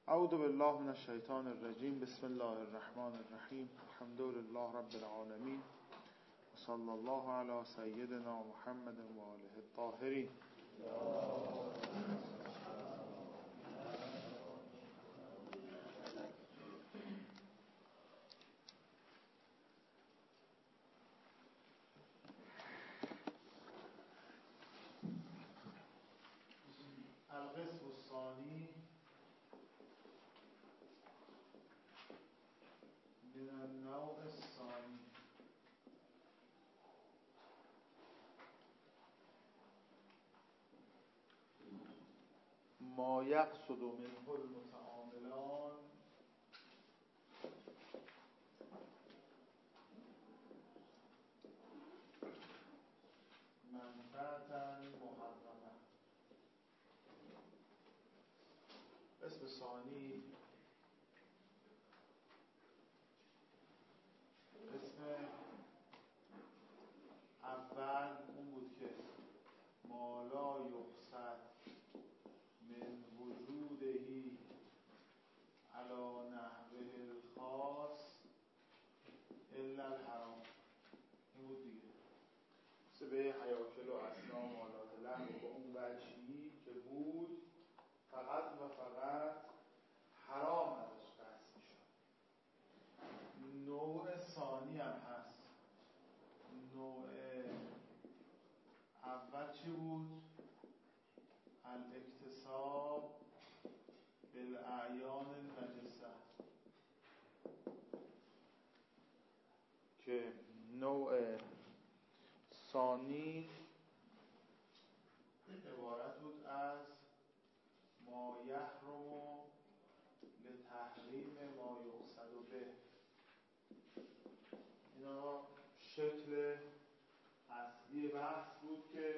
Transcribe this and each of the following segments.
اعوذ بالله من الشیطان الرجیم. بسم الله الرحمن الرحیم. الحمد لله رب العالمین و صلی الله علی سیدنا محمد و آله الطاهرین. القسم الثانی من النوع الثانی. ما یقصد منه المتعاملان منفعة محرمة. قسم ثانی، قسم اول اون بود که ما لا یقصد من وجودهی علی نحوه الخاص الا الحرام. این بود دیگه. به حیاکل و اسنام و آلات لحم با اون وجهی که بود فقط و فقط حرام ازش بحث میشد. نوع ثانی هم هست. نوع اول چی بود؟ الاکتساب بالاعیان النجسه، که نوع ثانی عبارت بود از ما یحرم لتحریم ما یقصد به. اینا شکل اصلی بحث بود که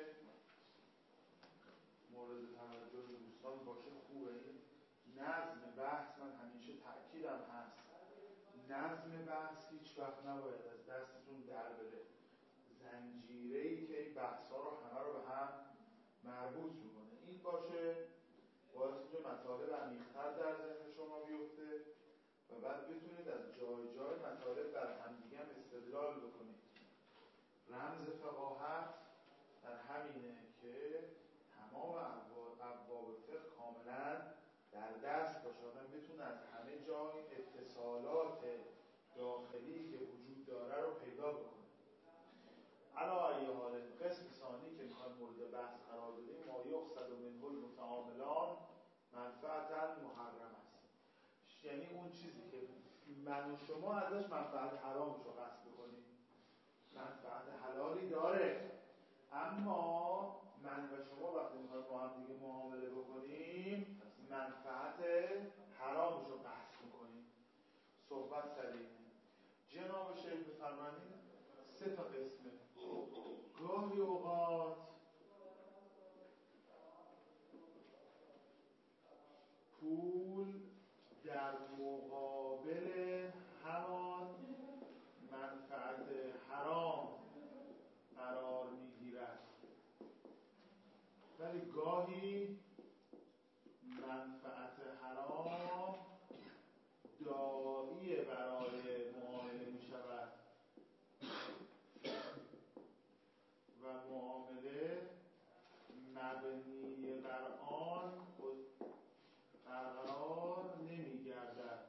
مورد توجه دوستان باشه. خوبه این نظم بحث. من همیشه تأکیدم هست نظم بحث هیچ وقت نباید از دستتون در بره. زنجیره‌ای که این بحث‌ها رو همه رو به هم مربوط میکنه این باشه، باعث میشه مطالب عمیق‌تر در ذهن شما بیفته و بعد بتونید از جای جای مطالب بر همدیگه هم استدلال بکنید. رمز فقاهت در همینه که تمام ابواب فقه کاملا در دست باشه، آدم بتونه از همه جای اتصالات داخلی که وجود داره رو پیدا بکنه. علا ای حال قسم ثانی که میخوایم مورد بحث قرار بدیم ما یقصد منه المتعاملان منفعتا محرم است. یعنی اون چیزی که من و شما ازش منفعت حرامش رو قصد بکنیم. منفعت حلالی داره، اما من و شما وقتی میخوایم با هم دیگه معامله بکنیم منفعت حرامش رو قصد میکنیم. صحبت سلیمه. جناب شیخ بفرمایید 3 تا قسمه. گاهی اوقات پول در مقابل همان منفعت حرام قرار میگیرد، ولی گاهی منفعت حرام داعی برای معامله می شود و معامله مبنی بر آن برقرار نمی گردد.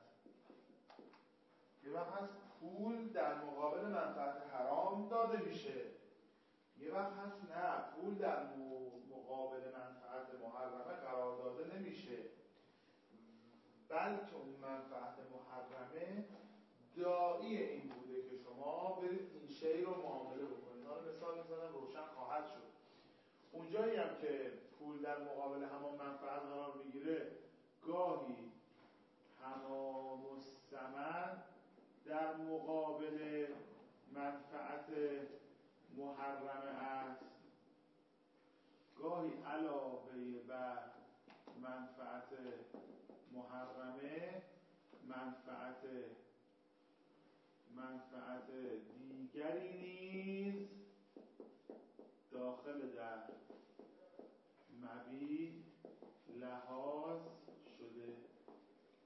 یه وقت هست پول در مقابل منفعت حرام داده میشه، یه وقت هست نه، پول در مقابل منفعت محرمه قرار داده نمیشه، بلکه اون منفعت محرمه داعی این بوده که شما برید این شی رو معامله بکنید. حالا مثال میزنم روشن خواهد شد. اونجایی هم که پول در مقابل همان منفعت قرار میگیره گاهی تمام الثمن در مقابل منفعت محرمه است، گاهی علاوه بر منفعت محرمه منفعت دیگری نیز داخل در مبیع لحاظ شده.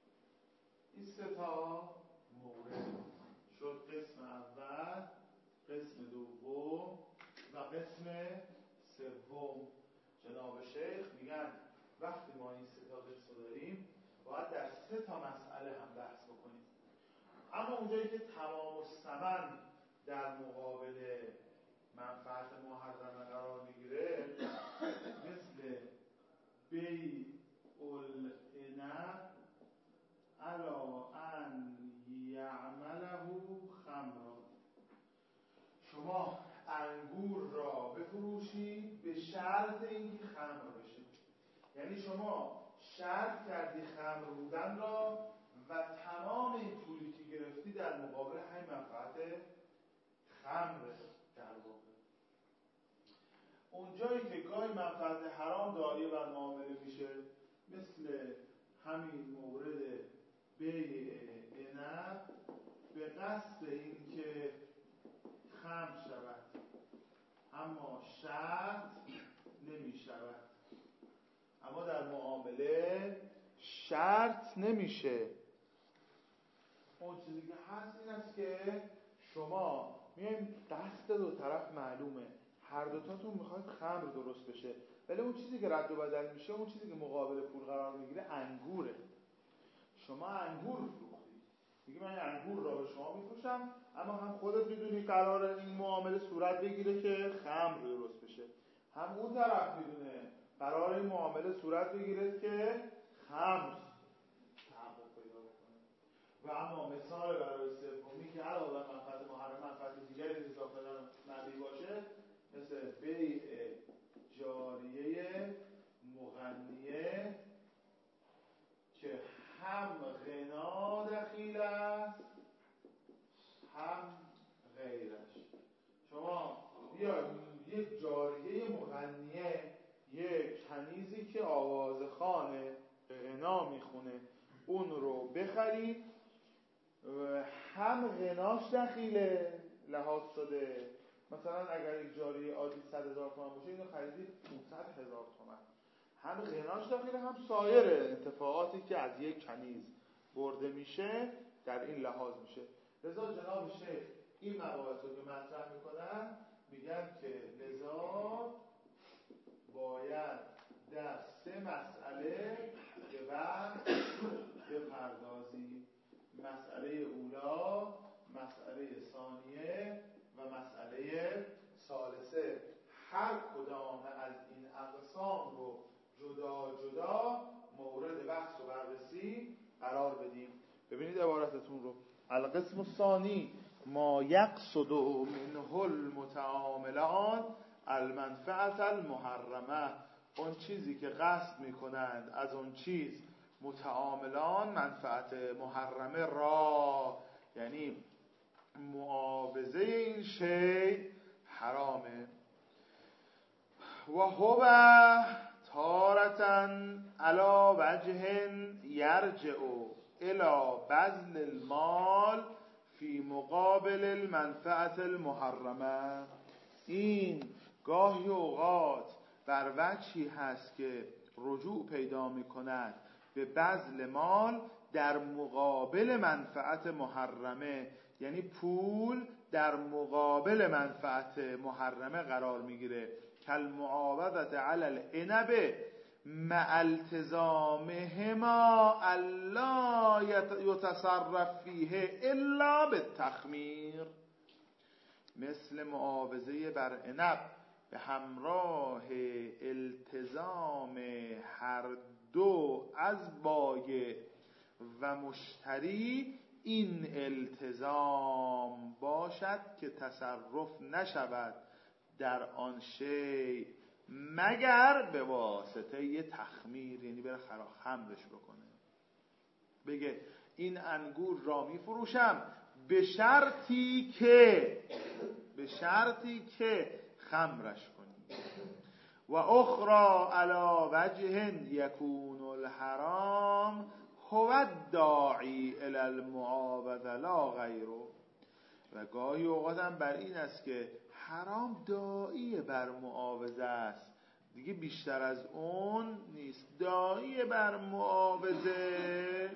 این 3 تا قسم داریم باید در 3 تا مسئله هم بحث بکنیم. اما اونجایی که تمام الثمن در مقابل منفعت محرمه قرار میگیره، مثل بیع العنب علی ان یعمله خمرا، شما انگور را بفروشید به شرط اینکه خمر بشه. یعنی شما شرط کردی خمر بودن را و تمام این پولی که گرفتی در مقابل همین منفعت خمر در واقع. اونجایی که گاهی منفعت حرام داعیه بر معامله میشه، مثل همین مورد بیع عنب به قصد اینکه خمر شود اما شرط نمی شود. اما در معامله شرط نمیشه. اون چیزی که هست این است که شما میایم دست دو طرف معلومه، هر دوتاتون میخواید خمر درست بشه، ولی اون چیزی که رد و بدل میشه، اون چیزی که مقابل پول قرار میگیره انگوره. شما انگور فروختی، میگی من انگور را به شما میفروشم، اما هم خودت میدونی قراره این معامله صورت بگیره که خمر درست بشه، هم اون طرف میدونه قراره این معامله صورت بگیره که خمر تحقق پیدا بکنه. و اما مثال برای سومی که علاوه بر منفعت محرم منفعت دیگری اضافه نبی باشه، مثل بیع جاریه مغنیه که هم غنا دخیل است هم غیرش. شما بیا یک جاریه مغنیه، یک کنیزی که آوازخوانه غنا میخونه، اون رو بخری، هم غناش دخیله لحاظ شده. مثلا اگر یک جاریه عادی 100,000 تومان باشه، اینو خریدید 500,000 تومان، هم غناش داخله هم سایر انتفاعاتی که از یک کنیز برده میشه در این لحاظ میشه. لذا جناب شیخ این مباحث رو که مطرح میکنن، میگن که لذا باید در 3 مسئله به بحث بپردازی: مسئله اولا، مسئله ثانیه و مسئله ثالثه. هر کدام از این اقسام رو جدا جدا مورد بحث و بررسی قرار بدیم. ببینید عبارتتون رو: القسم الثانی ما یقصد منه المتعاملان المنفعة المحرمه، اون چیزی که قصد میکنند از اون چیز متعاملان منفعت محرمه را، یعنی معاوضه این شی حرامه. و هو تارة علی وجه یرجع الی بذل المال فی مقابل المنفعة المحرمه، این گاهی اوقات بر وجهی هست که رجوع پیدا می کند به بذل مال در مقابل منفعت محرمه، یعنی پول در مقابل منفعت محرمه قرار میگیره. کالمعاوضة علی العنب مع التزامهما الا یتصرف فیه الا بالتخمیر، مثل معاوضه بر عنب به همراه التزام هر دو از بایع و مشتری این التزام باشد که تصرف نشود در آن شی مگر به واسطه یه تخمیر، یعنی بره خمرش بکنه، بگه این انگور را می فروشم به شرطی که خمرش کنی. و اخرى علی وجه یکون الحرام هو الداعی الی المعاوضه لا غیره، و گاهی اوقات هم بر این است که حرام داعی بر معاوضه است، دیگه بیشتر از اون نیست، داعی بر معاوضه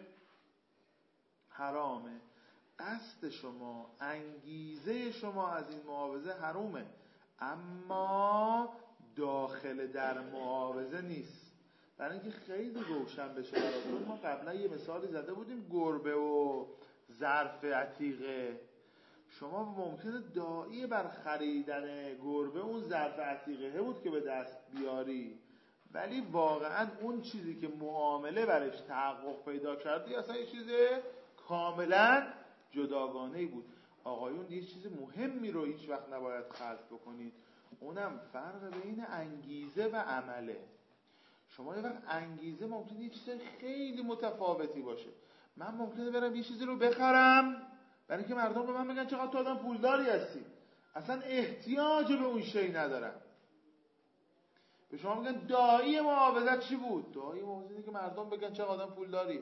حرامه. قصد شما، انگیزه شما از این معاوضه حرومه، اما داخل در معاوضه نیست. برای اینکه خیلی روشن بشه براتون، ما قبلا یه مثالی زده بودیم گربه و ظرف عتیقه. شما ممکنه داعی بر خریدن گربه اون ظرف عتیقه بود که به دست بیاری، ولی واقعا اون چیزی که معامله برش تحقق پیدا کردی اصلا یه چیز کاملا جداگانه‌ای بود. آقایون یه چیز مهمی رو هیچ وقت نباید خلط بکنید، اونم فرق بین انگیزه و عمله. شما یه وقت انگیزه ممکنه یه چیز خیلی متفاوتی باشه. من ممکنه برم یه چیزی رو بخرم برای اینکه مردم به من بگن چقدر تو آدم پولداری هستی، اصلا احتیاج به اون شی ندارم. به شما میگن داعی محافظت چی بود؟ داعی محافظت اینه که مردم بگن چقدر آدم پولداریه،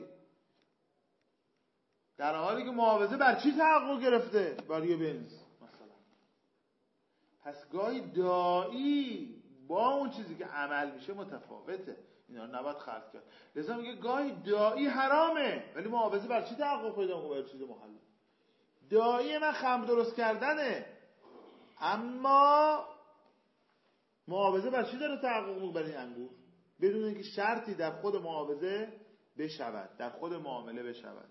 در حالی که محافظه بر چی تحقق گرفته؟ بر یه بنز مثلا. پس گاهی داعی با اون چیزی که عمل میشه متفاوته، اینا رو نباید خلط کرد. لذا میگه گاهی داعی حرامه ولی محافظه بر چی تحقق پیدا میکنه؟ بر چیز محله. داعی من خمر درست کردنه، اما محافظه بر چی داره تحقق میکنه؟ بر این انگور، بدون اینکه شرطی در خود محافظه بشود، در خود معامله بشود.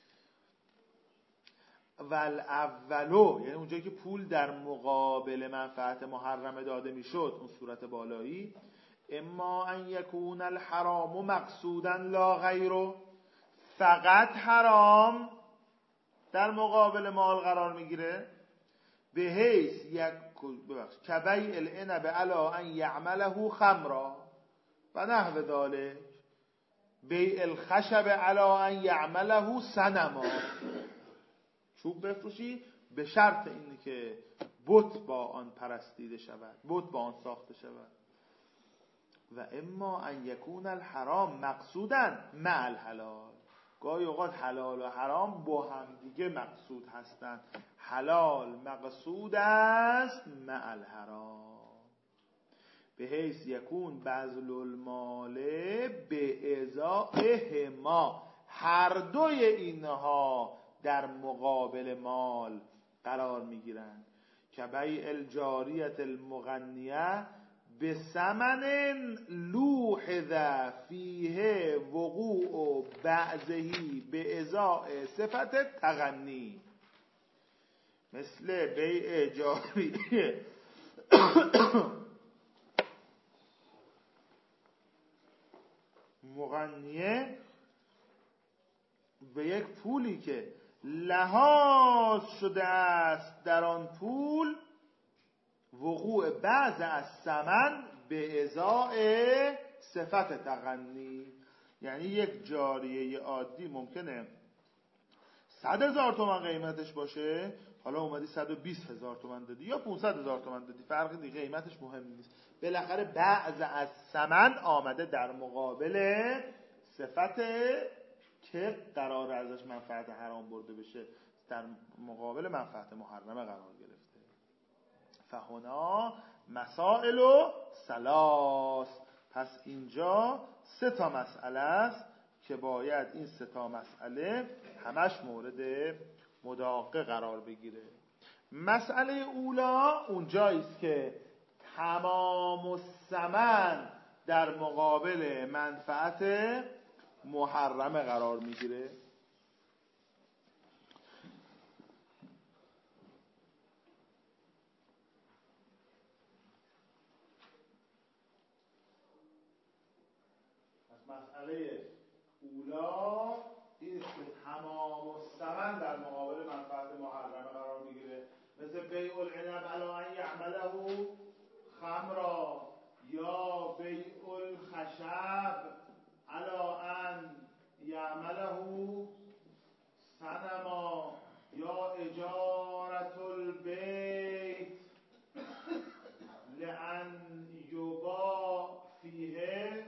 والاولو یعنی اونجایی که پول در مقابل منفعت محرمه داده میشد، اون صورت بالایی، اما ان یکون الحرام مقصودا لا غیره، فقط حرام در مقابل مال قرار میگیره، به حیث کبیع العنب علی ان یعمله خمرا و نحو ذلک، بیع الخشب علی ان یعمله صنما، چوب بفروشی به شرط اینه که بت با آن پرستیده شود، بت با آن ساخته شود. و اما ان یکون الحرام مقصودا مع الحلال، گاهی اوقات حلال و حرام با هم دیگه مقصود هستند. حلال مقصود است مع الحرام، به حیث یکون بذل المال به ازائهما، هر دوی اینها در مقابل مال قرار میگیرند. که بیع الجاریت المغنیه به ثمن لوحظ فیه وقوع بعضهی به ازاء صفت تغنی، مثل بیع جاریه مغنیه به یک پولی که لحاظ شده است در آن پول وقوع بعض از ثمن به ازاء صفت تغنی. یعنی یک جاریه عادی ممکنه 100,000 تومان قیمتش باشه، حالا اومدی 120,000 تومان دادی یا 500,000 تومان دادی، فرقی دیگه، قیمتش مهم نیست، بالاخره بعض از ثمن آمده در مقابل صفت که قرار ازش منفعت حرام برده بشه، در مقابل منفعت محرمه قرار گرفته. فهنا مسائل و ثلاث، پس اینجا 3 مسئله است که باید این 3 مسئله همش مورد مداقه قرار بگیره. مسئله اولا اونجاییست که تمام الثمن در مقابل منفعت محرمه قرار میگیره. مسئله اولا این است که تمام الثمن در مقابل منفعت محرمه قرار میگیره، مثل بیع العنب علی ان یعمله خمرا، یا بیع الخشب علی ان یعمله صنما، یا اجارت البیت لان یباع فیه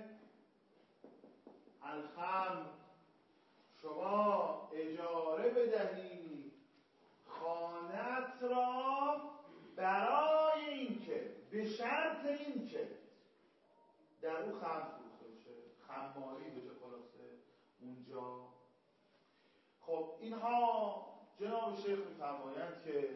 الخمر. شما اجاره بدهی خانه‌ات را برای اینکه، به شرط اینکه در اون خمر فروخته بشه، خماری بشه خلاصه اونجا. خب اینها جناب شیخ می‌فرمایند که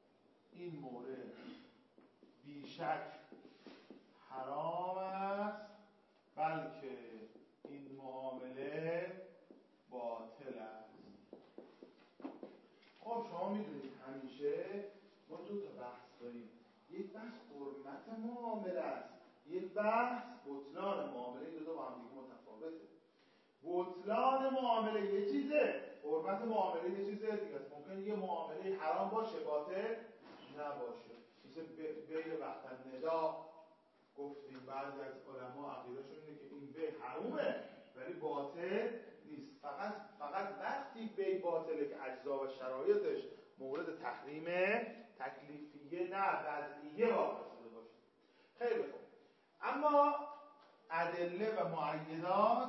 این مورد بیشک حرام است بطلان معامله دو تا با هم دیگه متفاوته. بطلان معامله یه چیزه، حرمت معامله یه چیزه دیگه. ممکن یه معامله حرام باشه باطل نباشه. مثل بیع وقت الندا گفتیم بعضی از علما عقیدهشون اینه که این بیع حرومه ولی باطل نیست. فقط وقتی بیع باطله که اجزا و شرایطش مورد تحریم تکلیفیه نه وضعیه واقع شده باشه. خیلی خوب. اما ادله و مؤیدات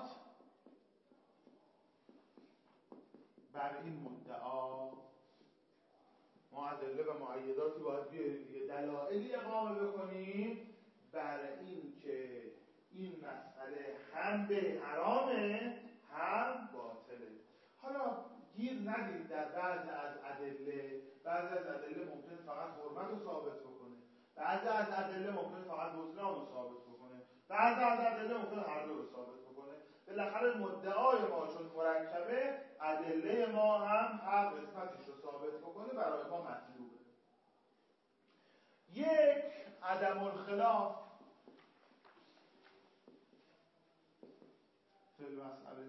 بر این مدعا، ما ادله و مؤیداتی باید بیاریم دیگه، دلایلی اقامه بکنیم بر این که این مسئله هم به حرامه هم باطله. حالا گیر ندید در بعضی از ادله ممکن فقط حرمت رو ثابت بکنه، بعضی از ادله ممکن فقط بطلان رو ثابت بکنه، بعضی از ادله ممکن هر دو رو ثابت بکنه. بالاخره مدعای ما چون مرکبه، ادله ما هم هر قسمتش رو ثابت بکنه برای ما مطلوبه. یک، عدم الخلاف فی المسئله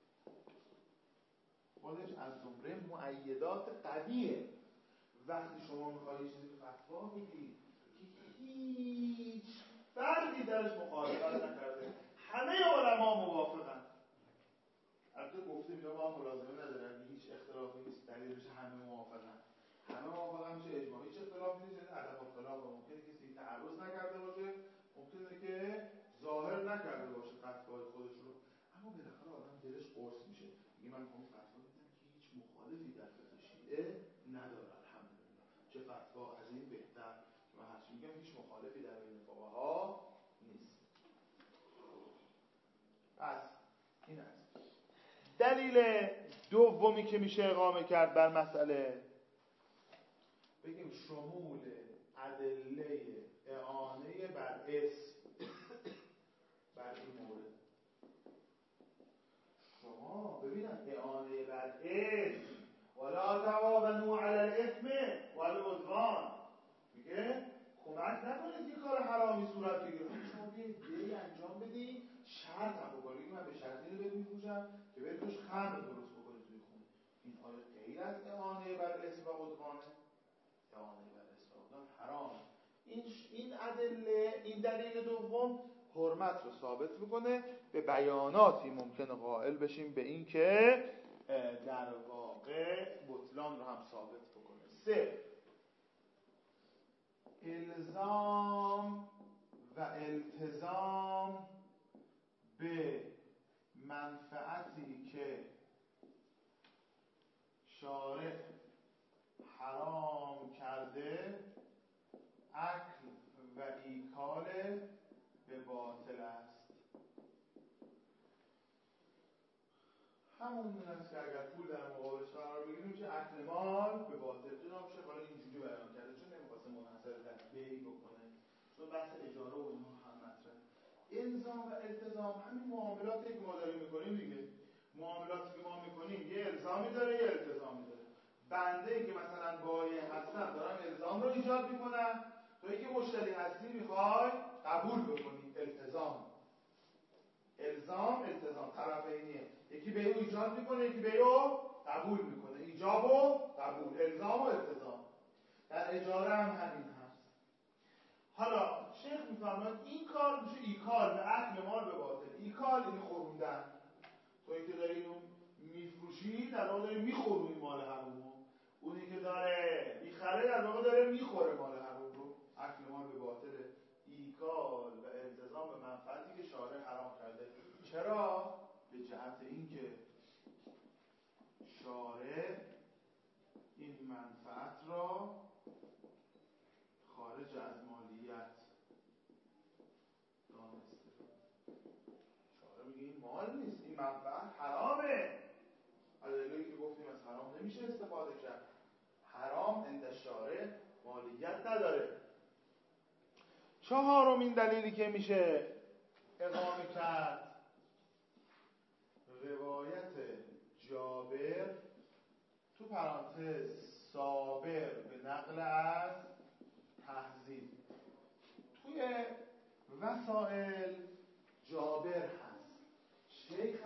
خودش از زمره مؤیدات قویه. وقتی شما میخواید چیزی به فتوا بدید که هیچ فردی درش مخالفت نکرده، همه علما موافقن، البته گفتیم اینا با هم ملازمه نداره، هیچ اختلافی نیست، دلیلش همه موافقن، همه موافقن میشه اجماع، هیچ اختلافی نیست، یعنی عدم اختلاف. ممکنه کسی تعرض نکرده باشه، ممکنه که ظاهر نکرده باشه فتوای خودش رو، اما بالاخره آدم دلش قرص میشه، میگه من میخوام فتوا بدم که هیچ مخالفی در فقه شیعه نداره، الحمدلله، چه فتوا از این بهتر. من هرچی میگم هیچ مخالفی در بین فقها نیست. پس این است دلیل دومی که میشه اقامه کرد بر مسئله، بگیم شمول ادله اعانه بر اسم بر این مورد. شما ببینم اعانه بر اسم ولا تعاونوا علی الاثم والعدوان، میگه کمک نکنید که کار حرامی صورت بگیره، شما بیاید بیایی انجام بدید، شرط هم بکنید، من به شرطی رو بهت میفروشم که برید روش خمر درست بکنید توی خونه. این آیا غیر از اعانه بر اسم و عدوانه؟ اعانه بر اسم و عدوان حرام. این ادله، این دلیل دوم حرمت رو ثابت میکنه. به بیاناتی ممکنه قائل بشیم به این که در واقع بطلان رو هم ثابت بکنه. 3. الزام و التزام به منفعتی که شارع حرام کرده اکل و ایکال به باطل است. همون است که اگر پول در مقابلش قرار بگیریم میشه اکل مال به باطل. جناب شیخ حالا اینجوری بیان کرده چون نمی‌خواسته منحصر در بیع بکنه، چون بحث اجاره و اینها هم مطرحه. الزام و التزام همین معاملاتی که ما داریم میکنیم دیگه. معاملاتی که ما میکنیم یه الزامی داره یه التزامی داره. بنده که مثلا بایع هستم دارم الزام رو ایجاد میکنم، تویی که مشتری هستی میخوای قبول بکنی. الزام التزام طرفینیه، یکی به او ایجاد میکنه یکی به او قبول میکنه. ایجاب و قبول، الزام و التزام. در اجاره هم همین هست. حالا شیخ میفرماید این کار میشه ایکال به اکل مال به باطل. ایکال یعنی خوروندن، تویی که داری اینو میفروشی در واقع داری میخورونی مال حرومو، اونی که داره میخره در واقع داره میخوره مال حروم رو. اکل مال به باطله. ایکال و التزام به منفعتی که شارع حرام کرده. چرا؟ به جهت اینکه شارع این منفعت را خارج از مالیت دانسته. شارع میگه این مال نیست، این منفعت حرامه. ادله‌ای که گفتیم از حرام نمیشه استفاده کرد. حرام عند شارع مالیت نداره. 4مین دلیلی که میشه اقامه کرد روایت جابر تو پرانتز صابر به نقل از تهذیب. توی وسائل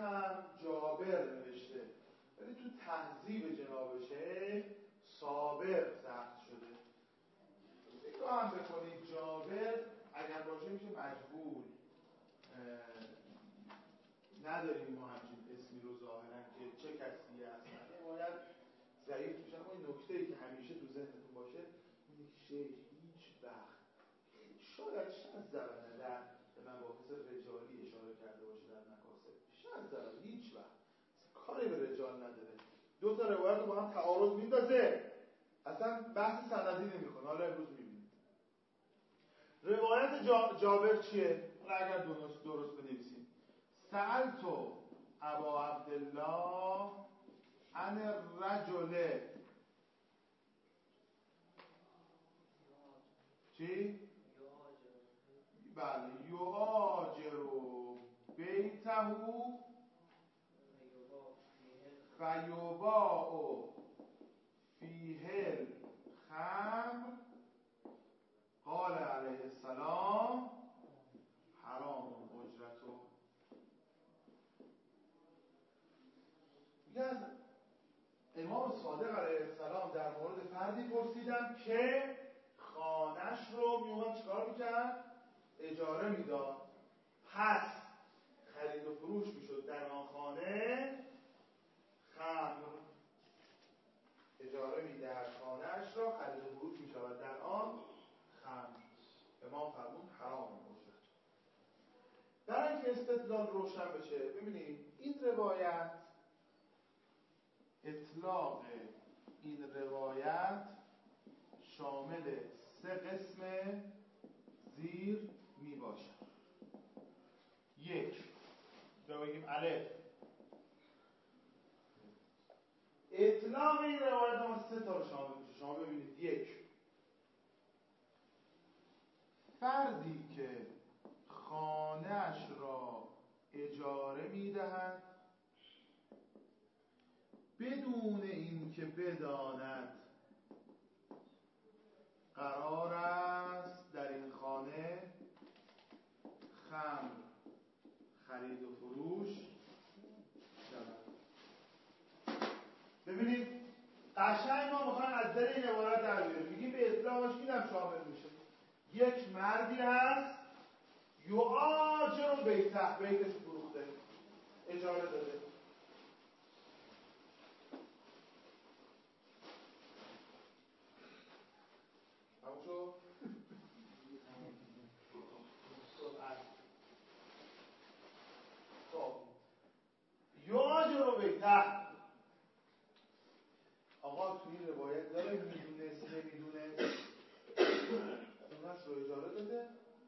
هم جابر نوشته، ولی تو تهذیب جناب شیخ صابر ضبط شده. نگاه هم بکنید جابر اگر باشه میشه مجهول، نداریم ما همچین اسمی رو ظاهرا که چه کسی هستن، باید ضعیف میشن. اما این نکته‌ای که همیشه تو ذهنتون باشه اینه که شیخ هیچ وقت شاید زبانه در مباحث رجالی اشاره کرده باشه در مکاسب، زبانه هیچ وقت کاری به رجال نداره. دو تا روایت رو با هم تعارض میندازه، اصلا بحث سندی نمیکنه. حالا امروز میبینیم روایت جابر چیه؟ اگر درست بنویسیم سألت ابا عبدالله عن الرجل چی؟ بله یهاجر بیته فیباع فیه الخمر قال علیه السلام حرام اجرتو. میگه از امام صادق علیه السلام در مورد فردی پرسیدم که خانه‌اش رو میومد چیکار میکرد؟ اجاره میداد، پس خرید و فروش میشد در آن خانه خمر. اجاره میدهد خانه‌اش را، خرید و فروش میشود در آن خمر. امام فرمود حرام اجرت. برای اینکه استدلال روشن بشه ببینید این روایت، اطلاق این روایت شامل 3 قسم زیر می باشد. 1 یا بگیم الف، اطلاق این روایت ما 3 تا رو شامل میشه. شما ببینید 1 فردی که خانه‌اش را اجاره میدهد بدون اینکه بداند قرار است در این خانه خمر خرید و فروش شود. ببینید قشنگ ما میخوایم از دل این عبارت در بیاریم، میگیم به اطلاقش اینم شامل میشه. 1 مردی هست یعاجر بیته، بیتش فروخته، اجاره داده. همون شو خب یعاجر بیته، آقا توی این روایت داره میدونست نمیدونست خونه‌اش رو اجاره داده.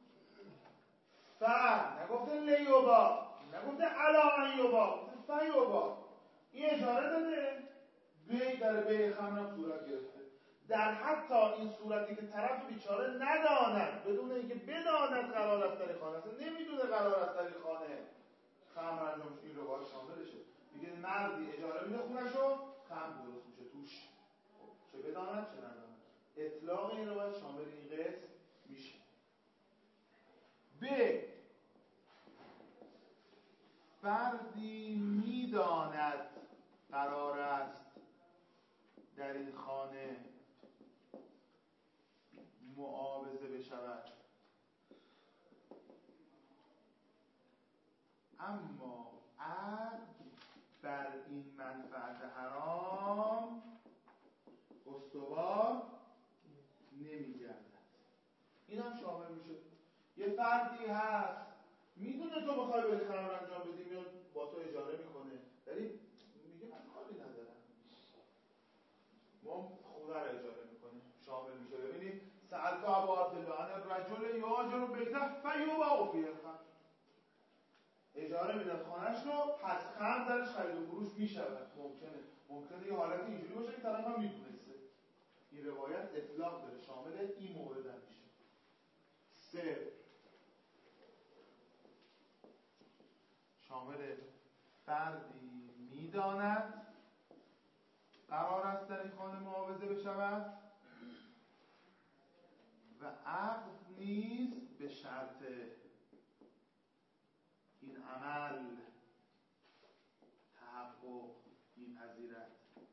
نگفته لیوبا، نگفته علا یوبا، گفته فیوبا. این اجاره داده، بی در بی خمرم صورت گرفته. در حتی این صورتی که طرف بیچاره نداند، بدون اینکه بداند قرار است در خانه، اصلا نمیدونه قرار است در خانه خمر انجام شه، این روایت شاملشه. میگه مردی اجاره میده خونه‌شو، خمر درست میشه توش، چه بداند چه نداند. اطلاق این روایت شامل این قسم میشه. ب فردی میداند قرار است در این خانه معاوضه بشود، اما عقد بر این منفعت حرام استوار نمیگردد. این هم شامل میشه. یه فردی هست میدونه تو بخوای بری خمر انجام بدی، میاد با تو اجاره میکنه، ولی میگه من کاری ندارم، ما خونه رو اجاره میکنه، شامل میشه. ببینید سألت ابا عبدالله عن الرجل یهاجر بیته فیباع فیه الخمر، اجاره میداد خانه‌اش رو، پس خمر درش خرید و فروش میشود. ممکنه یه حالت اینجوری باشه که طرف هم میدونسته. این روایت اطلاق داره، شامل این مورد هم میشه. 3 شامل فردی میداند قرار است در این خانه معاوضه بشود و عقد نیز به شرط این عمل پذیرد.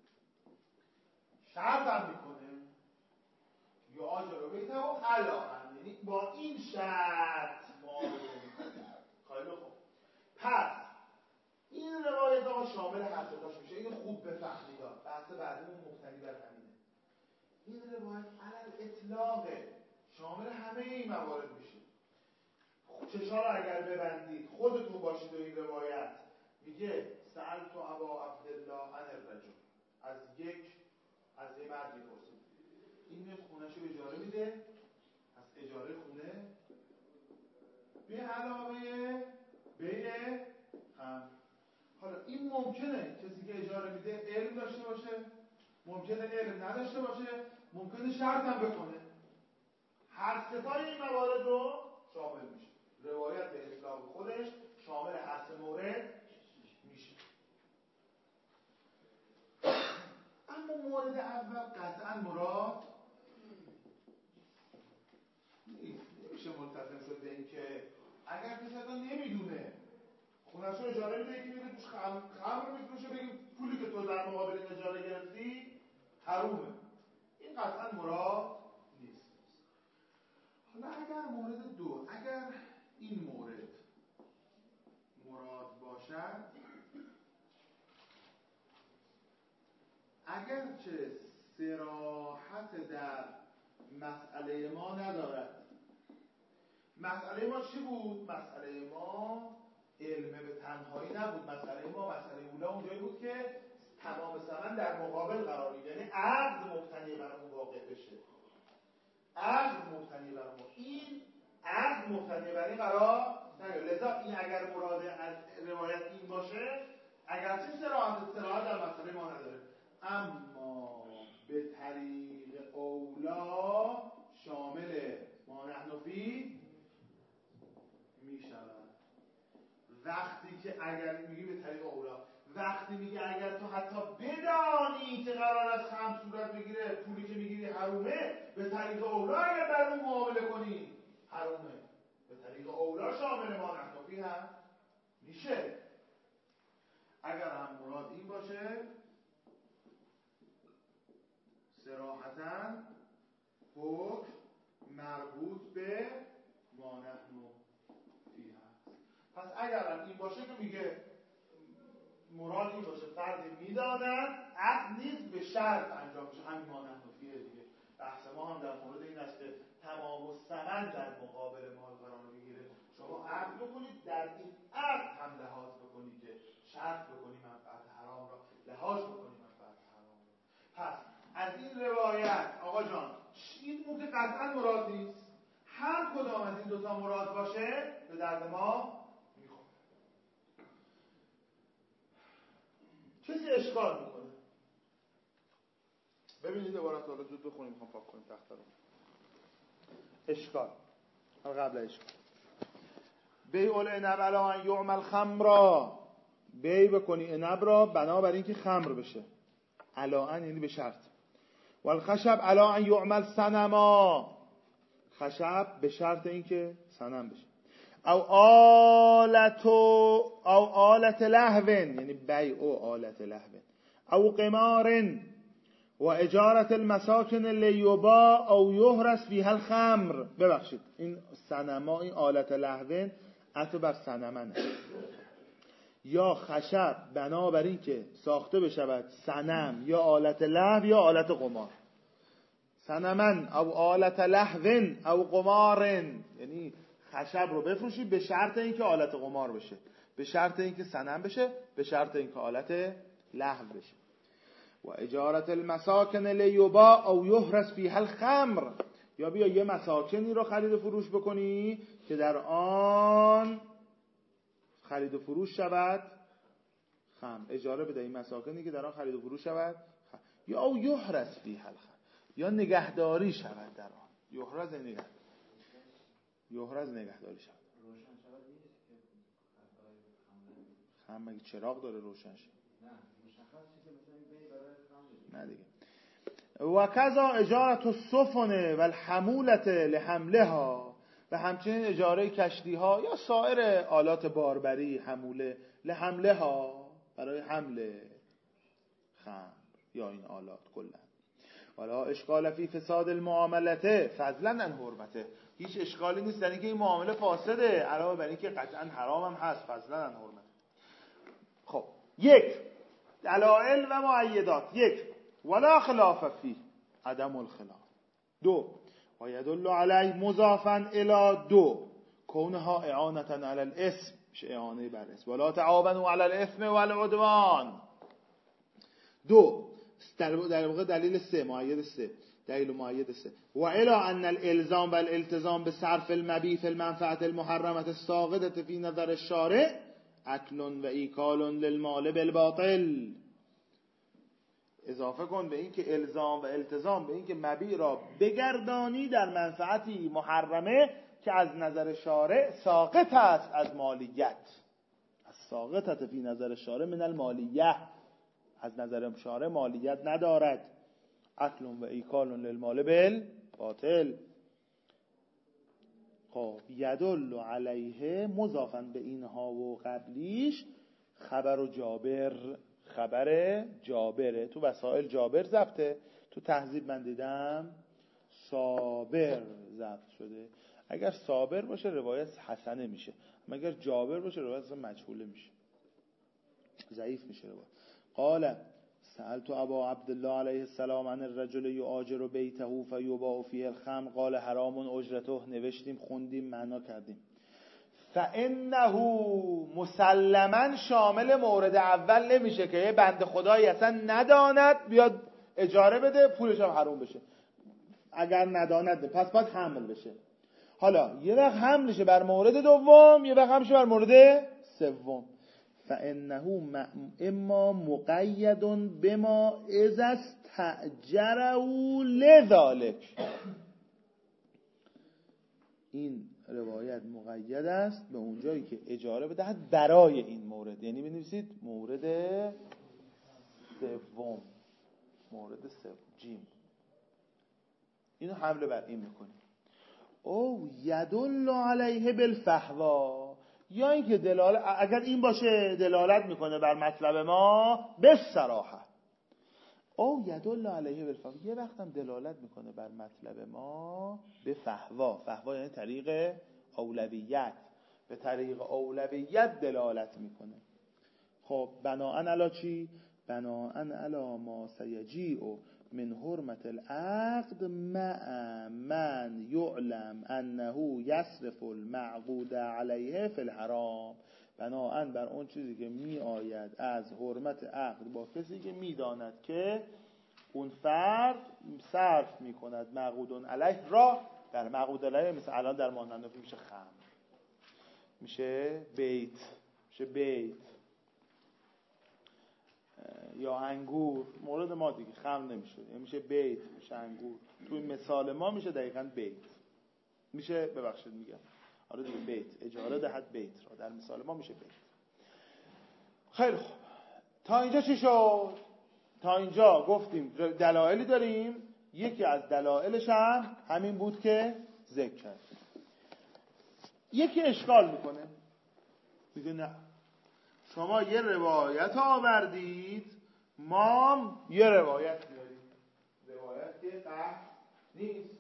شرط هم میکنه یا جلویت هم علاقه، یعنی با این شرط معامله میکنه. خیلی خوب. پس این روایت ها شامل هر ستاش میشه. اینو خوب بفهمید. بحث بعدیمون مبتنی بر همینه. این روایت علل اطلاقه، شامل همه این موارد میشه. چشا رو اگر ببندید خودتون باشید و این روایت میگه سألت ابا عبدالله عن الرجل، از یه مردی پرسید. این میاد خونه‌شو اجاره میده، از اجاره خونه به علاوه بیع خمر. حالا این ممکنه کسی که اجاره میده علم داشته باشه، ممکنه علم نداشته باشه، ممکنه شرط هم بکنه. هر ستای این موارد رو شامل میشه. روایت به اطلاق خودش شامل هر سه مورد میشه. اما مورد اول قطعا مراد نیست. نمیشه ملتزم شد به این که اگر کسی حتی نمیدونه خونه‌شو اجاره میده، یکی میره توش خمر میفروشه، بگیم پولی که تو در مقابل این اجاره گرفتی حرومه. این قطعا مراد نیست. حالا اگر مورد دو، اگر این مورد مراد باشد، اگرچه صراحت در مسئله ما ندارد. مسئله ما چی بود؟ مسئله ما علم به تنهایی نبود. مسئله اولا اونجایی بود که تمام ثمن در مقابل قرار میگیره، یعنی عقد مبتنی بر اون واقع بشه. عقد مبتنی بر اون، این عقد مبتنی بر این قرار نگیره. لذا این اگر مراد از روایت این باشه، اگرچه صراحت در مسئله ما نداره، اما به طریق اولا شامل ما نحن فی می شود. وقتی که اگر میگی به طریق اولا، وقتی میگه اگر تو حتی بدانی که قرار است خمر صورت بگیره، پولی که میگیری حرومه، به طریق اولا اگر در اون معامله کنی حرومه. به طریق اولا شامل ما نحن فی هم میشه. اگر هم مراد این باشه صراحتاً حکم مربوط به ما نحن فی هست. پس اگر هم این باشه که میگه مراد این باشه فردی میداند عقد نیست به شرط انجام میشه، همین ما نحن فیه دیگه. بحث ما هم در مورد این است که تمام الثمن در مقابل مال قرار میگیره. شما عقد بکنید، در این عقد هم لحاظ بکنید که شرط بکنی منفعت حرام را، لحاظ بکنی منفعت حرام را. پس از این روایت آقا جان این اون که قطعا مراد نیست، هر کدام از این دوتا مراد باشه به درد ما میخوره. کسی اشکال میکنه؟ ببینید عبارت حالا زود بخونیم، میخوام پاک کنیم تخته رو. اشکال قبل اشکال بیع العنب علی ان یعمل خمرا، بیع بکنی عنب را بنابر اینکه خمر بشه. علی ان یعنی به شرط. والخشب علی ان یعمل صنما، خشب به شرط اینکه صنم بشه. او آلت لهو یعنی بیع آلت لهو. او قمار و اجارت المساکن لیباع او یهرس فیها الخمر. ببخشید این صنما، این آلت لهو عطف بر صنمنه. یا خشب بنابر این که ساخته بشود صنم یا آلت لهو یا آلت قمار. صنمن او آلت لهو او قمار یعنی خشب رو بفروشی به شرط اینکه آلت قمار بشه، به شرط اینکه صنم بشه، به شرط اینکه آلت لهو بشه. و اجارت المساکن لیباع او یهرس فیها الخمر، یا بیا یه مساکنی رو خرید و فروش بکنی که در آن خرید و فروش شود خمر. اجاره بده این مساکنی که در آن خرید و فروش شود خمر. یا او یهرس فیها الخمر، یا نگهداری شود در آن. یهرس نگهداری شود. روشن شود نیست که خمر مگه چراغ داره روشن شه؟ نه مشخص چیزی مثلا این بی برای خمر نه دیگه. و کذا اجارت السفن و الحمولت لحملها، و همچنین اجاره کشتی ها یا سایر آلات باربری حموله لحملها برای حمل خمر یا این آلات کلا. حالا اشکال فی فساد المعاملته فضلا عن حرمته، هیچ اشکالی نیست در اینکه این معامله فاسده علاوه بر اینکه قطعا حرام هم هست فضلا عن حرمته. خب یک دلائل و مؤیدات، یک ولا خلاف فی عدم الخلاف، دو و یدل علیه مضافا الی دو کونها اعانة علی الاسم، اعانه بر اسم، ولا تعاونوا علی الاثم والعدوان. دو در واقع دلیل سه، مؤید سه، دلیل مؤید سه. و الی ان الالزام و الالتزام به صرف المبیح فی المنفعه المحرمه الساقطه فی نظر الشارع اکل و ایکال للمال بالباطل. اضافه کن به این که الزام و التزام به این که مبیح را بگردانی در منفعتی محرمه که از نظر شارع ساقط است از مالیت، از ساقطت فی نظر شارع من المالیه، از نظر شارع مالیت ندارد. اکل و ایکال للمال بالباطل. خب یدل علیه مضافا به اینها و قبلیش خبر جابر، خبر جابره، تو وسائل جابر ضبطه، تو تهذیب من دیدم صابر ضبط شده. اگر صابر باشه روایت حسنه میشه، اما اگر جابر باشه روایت مجهوله میشه، ضعیف میشه روایت. قال سألت ابا عبدالله علیه السلام عن الرجل یؤاجر بیته فیباع فیه الخمر قال حرام اجرته، نوشتیم خوندیم معنا کردیم. فانه مسلما شامل مورد اول نمیشه که یه بنده خدایی اصلا نداند بیاد اجاره بده پولش هم حرام بشه. اگر نداند پس باید حمل بشه. حالا یه وقت حمل شه بر مورد دوم، یه وقت حمل شه بر مورد سوم. فانه اما مقید بما اذا استاجره لذلك. این روایت مقید است به اونجایی که اجاره بدهد برای این مورد، یعنی بنویسید مورد سوم، مورد سوم جیم، اینو حمله بر این میکنیم. او یدل علیه بالفحوا، یا اینکه دلالت، اگر این باشه دلالت میکنه بر مطلب ما به صراحه. او یدل علیه بالفحوا، یه وقت هم دلالت میکنه بر مطلب ما به فحوا. فحوا یعنی طریق اولویت، به طریق اولویت دلالت میکنه. خب بناءً علی چی؟ بناءً علی ما سیجیء من حرمت العقد مع من یعلم انه یصرف المعقود علیه فی الحرام، بناءً بر اون چیزی که می آید از حرمت عقد با کسی که می داند که اون فرد صرف می کند معقود علیه را در معقود علیه، مثل الان در مانند میشه خمر، میشه بیت، میشه بیت یا انگور. مورد ما دیگه خمر نمیشه، میشه بیت، میشه انگور. تو این مثال ما میشه دقیقاً بیت، میشه ببخشید میگم آره دیگه بیت، اجاره دهد بیت را، در مثال ما میشه بیت. خیلی خوب، تا اینجا چی شد؟ تا اینجا گفتیم دلایلی داریم، یکی از دلایلش هم همین بود که ذکر کرد. یکی اشکال میکنه، میگه نه شما یه روایت آوردید ما یه روایت داریم، روایت که قطع نیست.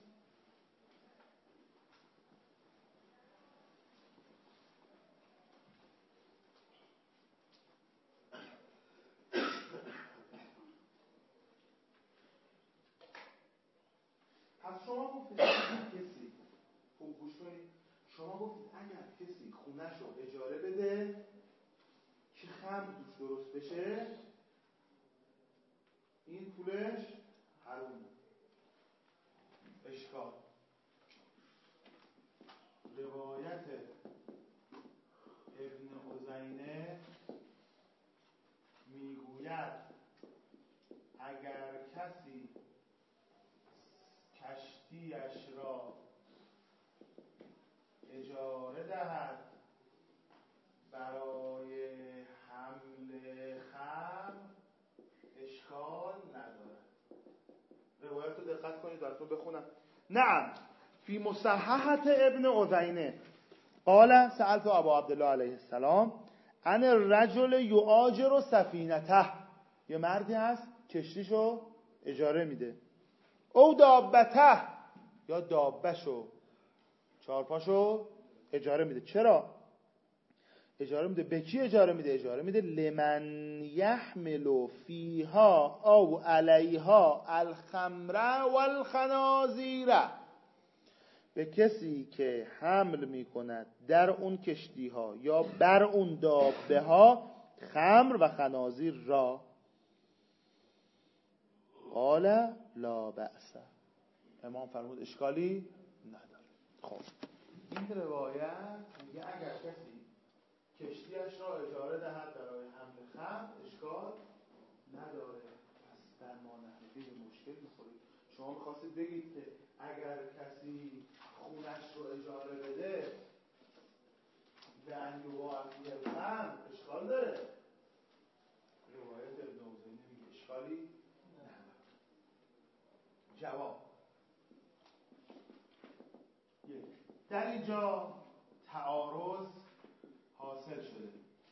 پس شما گفتید کسی، خوب گوش کنید، شما گفتید اگر کسی خونش رو اجاره بده که خمر توش درست بشه این پولش حرومه. اشکال روایت ابن عزینه میگوید اگر کسی کشتیش را اجاره دهد برای حمل خمر اشکال ندارد. روایت رو دقت کنید براتون بخونم. نعم فی مصححة ابن عزینه قال سألت ابا عبدالله علیه السلام عن الرجل یؤاجر سفینته، یه مردی هست کشتیشو اجاره میده. او دابته، یا دابشو، چارپاشو اجاره میده. چرا اجاره میده؟ به کی اجاره میده؟ اجاره میده لمن یحمل فیها او علیها الخمر والخنازیر، به کسی که حمل میکند در اون کشتی ها یا بر اون دابه ها خمر و خنازیر را. قال لا بأس، امام فرمود اشکالی نداره. خب این روایت میگه اگر کسی کشتیش را اجاره دهد برای حمل خمر اشکال نداره. پس در مانحنفی به مشکل میخورید. شما میخواستید بگید که اگر کسی خونش رو اجاره بده به انیوبا فیه الخمر اشکال داره. روایت ابن حزینی میگه اشکالی نداره. جواب در اینجا تعارض حاصل شده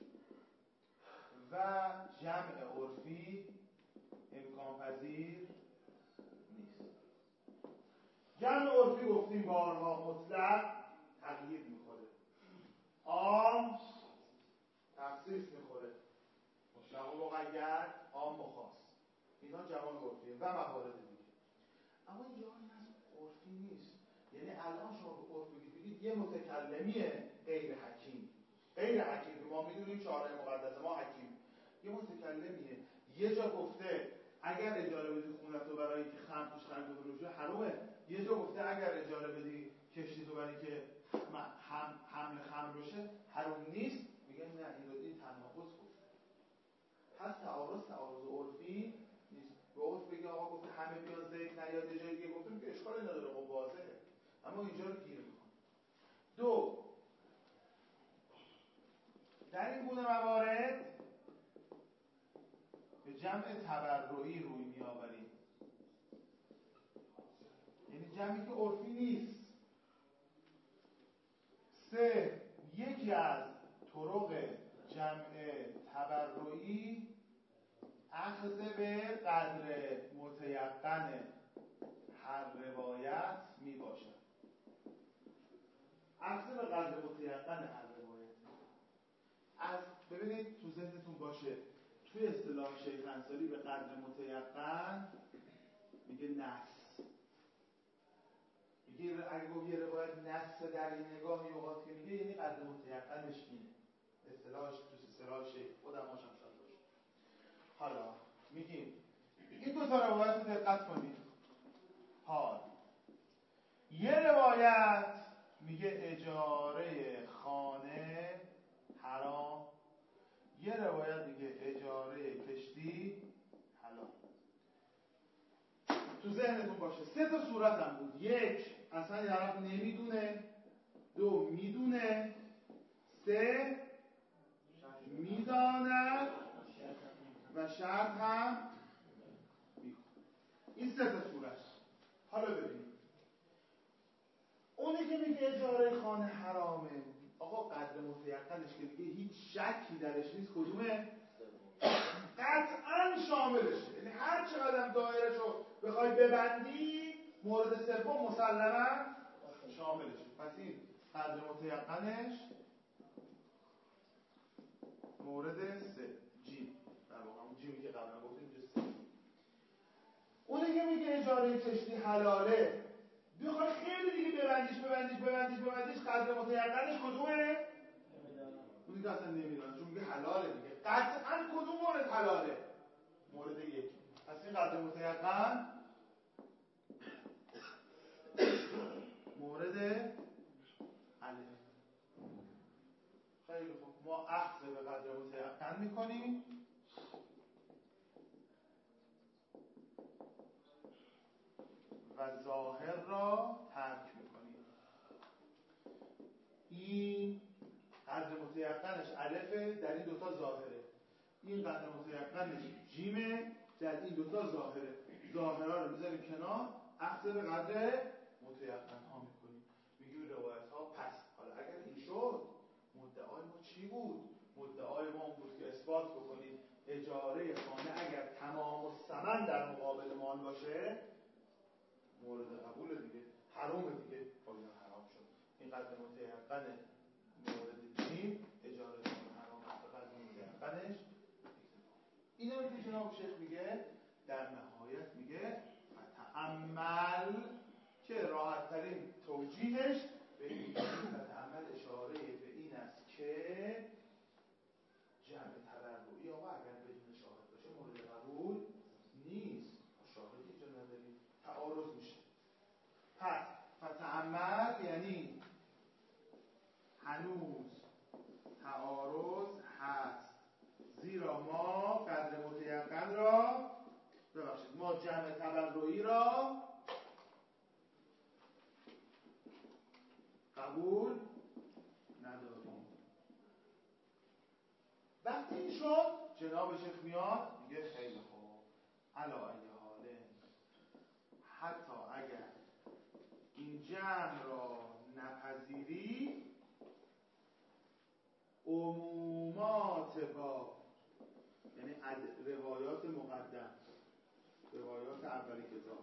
و جمع عرفی امکان پذیر نیست. جمع عرفی گفتیم بارها مطلق تغییر میخوره، عام تخصیص میخوره، مطلق و مقید، عام و خاص. اینا جمع عرفیه و موارد دیگه. اما اینجا عرفی نیست. یعنی الان شما به عرف بگید یه متکلمیه غیر حکیم، غیر حکیم که ما میدونیم شارع مقدس ما حکیم، یه متکلمیه یه جا گفته اگر اجاره بدی خونت رو برای که خمر توش خرید و بروشه حرومه، یه جا گفته اگر اجاره بدی کشتی تو برای که حمل خمر بشه حروم نیست. میگن نه این تناقض گفته. پس تعارض عرفی نیست. به عرف بگه آقا گفته همه بیان زیت نیاد جای دیگه گفتم که اشکالی نداره، خب واضحه، اما اینجا رو گیر میکنه. دو، در این گونه موارد به جمع تبرعی روی میآوریم، یعنی جمعی که عرفی نیست. سه، یکی از طرق جمع تبرعی اخذ به قدر متیقن هر روایت می باشد. اخذ به قدر متیقن هر روایت. از ببینید تو ذهنتون باشه توی اصطلاح شیخ انصاری به قدر متیقن میگه نص. میگه اگه گفت یه روایت نص در این نگاه اوقات که میگه یعنی قدر متیقنش اینه. اصطلاحش تو اصطلاح شیخ خودم هاشم شد باشه. حالا میگیم این دو تا روایت رو دقت کنید. حال یه روایت میگه اجاره خانه حرام، یه روایت میگه اجاره کشتی حلال. تو ذهنتون باشه سه تا صورت هم بود. یک، اصلا یه طرف نمیدونه. دو، میدونه. سه، میداند و شرط هم میکنه. این سه تا صورت. حالا ببینید اونی که میگه اجاره خانه حرامه، آقا قدر متیقنش که میگه هیچ شکی درش نیست کدومه؟ قطعا شاملشه. یعنی هر چقدر دایرهشو بخوای ببندی مورد سوم مسلما شاملشه. پس این قدر متیقنش مورد سه، جیم، در واقع همون جیمی که قبلا گفتیم اینجا سه. اونی که میگه اجاره کشتی حلاله، بخوای خیلی دیگه ببندیش قدر متیقنش کدومه؟ اونی که اصلا نمیدونه چون میگه حلاله دیگه. قطعا کدوم مورد حلاله؟ مورد یک. پس این قدر متیقن مورد علیه. خیلی خوب، ما اخذ به قدر متیقن میکنیم و ظاهر را ترک میکنیم. این قدر متیقنش الفه، در این دوتا ظاهره. این قدر متیقنش جیمه، در این دوتا ظاهره. ظاهرها رو میذاریم کنار، اخذ به قدر متیقن ها میکنیم. میگیم روایت ها. پس حالا اگر این شد مدعای ما چی بود؟ مدعای ما اون بود که اثبات بکنیم اجاره خانه اگر باشه مورد قبول دیگه، حرام دیگه، پایین حرام شد. این قدر متیقن مورد جیم اجاره حرام است، قدر متیقنش اینا رو که جناب شیخ میگه در نهایت میگه فتأمل که راحت ترین توجیهش به این فتأمل اشاره به این است که جمع تبرعی آقا اگر بدون شاهد باشه مورد قبول نیست. شاهدی اینجا نداری، تعارض میشه. پس فتأمل یعنی هنوز تعارض هست، زیرا ما قدر متیقن را ببخشید ما جمع تبرعی را قبول نداریم. وقتی این شد جناب شیخ میاد میگه خیلی خوب، علی ای حاله حتی اگر این جمع را نپذیری عمومات با یعنی روایات مقدم، روایات اولی کتاب،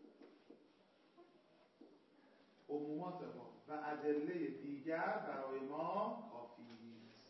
عمومات ما و ادله دیگر برای ما کافی است.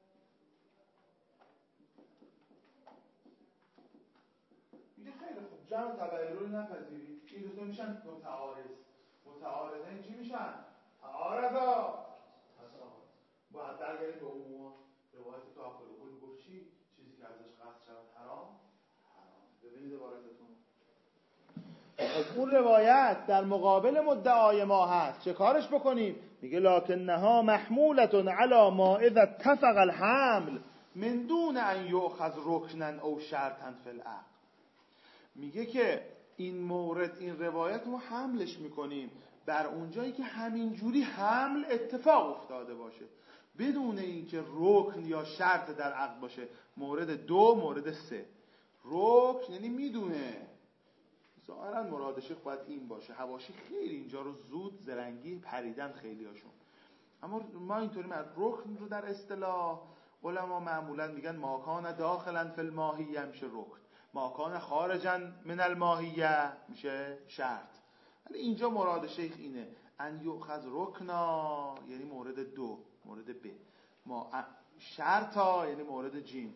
میگه خیلی خوب جمع تبعی رو نپذیرید، این دوتا میشن متعارض. متعارضین چی میشن؟ تعارضا. باید برگردیم به عمومات. روایت که آخر اول میگفت چی؟ چیزی که ازش قصد شود حرام. ببینید عبارتتون. اون روایت در مقابل مدعای ما هست، چه کارش بکنیم؟ میگه لکنها محمولتون علی ما اذا اتفق الحمل من دون ان یؤخذ رکنا او شرطا فی العقد. میگه که این مورد، این روایت ما حملش میکنیم بر اونجایی که همین جوری حمل اتفاق افتاده باشه بدون اینکه رکن یا شرط در عقد باشه. مورد 2 مورد 3 رکن یعنی میدونه، ظاهرا مرادش باید این باشه. حواشی خیلی اینجا رو زود زرنگی پریدن خیلی هاشون، اما ما اینطوری رکن رو در اصطلاح علما معمولا میگن ماکان داخلا فی الماهیه میشه رکن، ماکان خارجا من الماهیه میشه شرط. ولی اینجا مراد شیخ اینه ان یؤخذ رکنا یعنی مورد 2، مورد ب، ما شرطا یعنی مورد جیم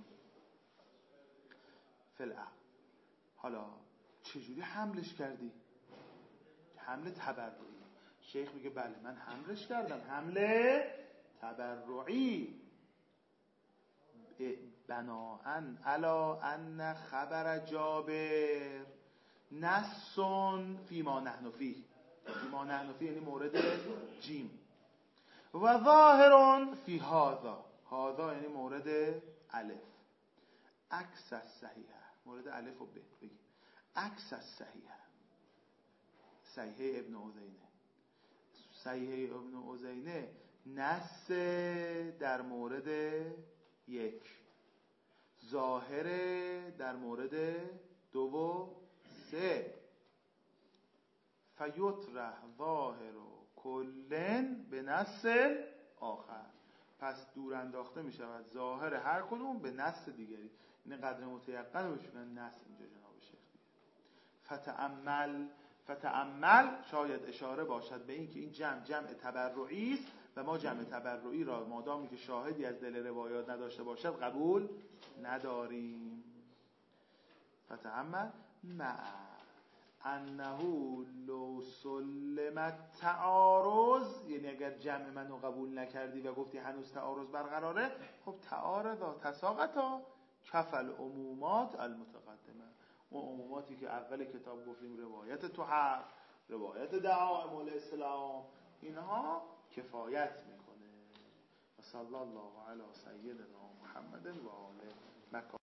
فی العقد. حالا چجوری حملش کردی؟ حمل تبرعی. شیخ میگه بله من حملش کردم، حمل تبرعی بناءً علی ان خبر جابر نصٌ فیما نحن فیه. فیما نحن فیه یعنی مورد جیم و ظاهر فی هذا، هذا یعنی مورد الف، عکس صحیحه. مورد الف و ب بگیم عکس صحیحه، صحیحه ابن عزینه. صحیحه ابن عزینه نص در مورد 1، ظاهر در مورد 2 و 3. فیطرح ظاهر کلن به نص آخر، پس دور انداخته می شود ظاهر هر کدوم به نص دیگری. این قدر متیقن رو بشونن نص اینجا جناب شیخ دیگه. فتأمل شاید اشاره باشد به این که این جمع تبرعی است و ما جمع تبرعی را مادامی که شاهدی از دل روایات نداشته باشد قبول نداریم. فتأمل مع انه لو سلم التعارض، یعنی اگر جمع منو قبول نکردی و گفتی هنوز تعارض برقراره، خب تعارضا تساقطا کفل عمومات المتقدمه. اون عموماتی که اول کتاب گفتیم روایت طهر، روایت دعائم الاسلام، اینها کفایت میکنه. و صلی الله علی سیدنا محمد و آله.